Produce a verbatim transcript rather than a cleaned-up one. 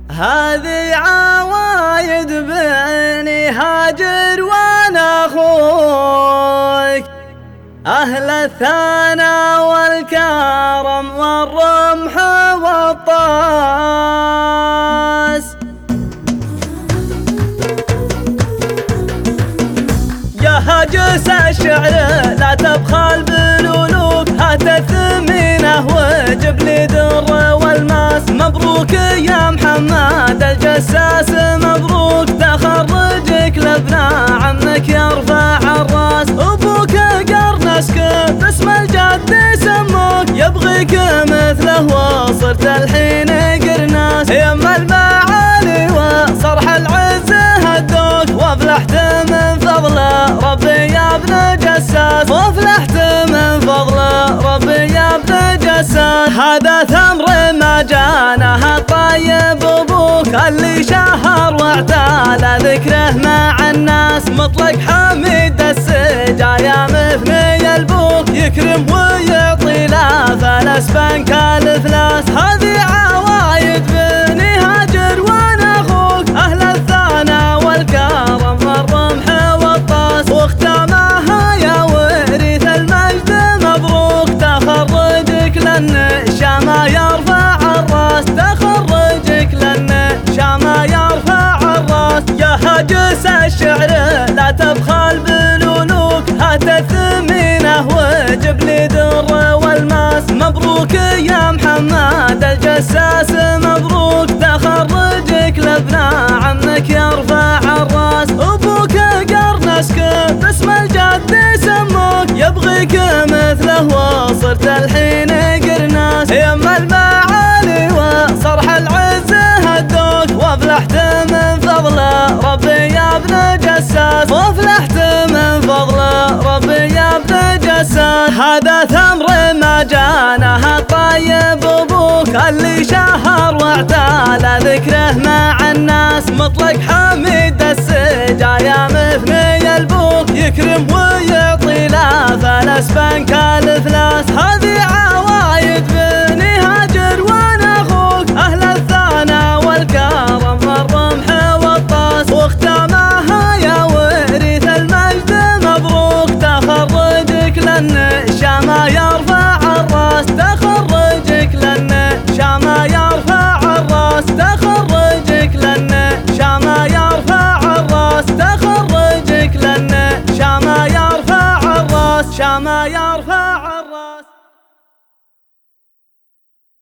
هذه عوايد بني هاجر وانا اخوك، اهل الثنا والكرم والرمح والطاس. يا هاجس الشعر لا تبخل بالألوف، هات الثمينة وجب لي در والماس. مبروك يا محمد الجساس، مبروك تخرجك لابناء عمك يرفع الراس. ابوك قرنسك باسم الجد يسموك، يبغيك مثله وصرت الحين قرناس. يما المعالي وصرح العز هدوك، وافلحت من فضل ربي يا ابن جساس، وافلحت من فضل ربي يا ابن جساس. هذا ثمر ما جانه الطيب ابوك، اللي شهر واعتال ذكره مع الناس. مطلق حميد السجايا مثني البوك، يكرم ويعطي لا فلس بنك الافلاس. هذه عوايد بني هاجر وانا اخوك، اهل الثنا والكرم والرمح والطاس. واختامها يا وريث المجد مبروك، تخرجك للنشامة يرفع الراس، تخرجك للنشامة يرفع الراس. يا هاجس الشعر لا تبخل بالألوف، هات الثمينة وجب لي در والماس. مبروك يا محمد الجساس، مبروك تخرجك لابناء عمك يرفع الراس. ابوك قرنسك باسم الجد يسموك، يبغيك مثله وصرت الحين قرناس. يما المعالي وصرح العز هدوك، وافلحت من فضل ربي يا ابن جساس، وافلحت من فضل ربي يا ابن جساس. هذا ثمر ما جانه الطيب ابوك، اللي شهر واعتال ذكره مع الناس. مطلق حميد السجايا مثني البوك، يكرم ويعطي لا فلس بنك الافلاس. هذه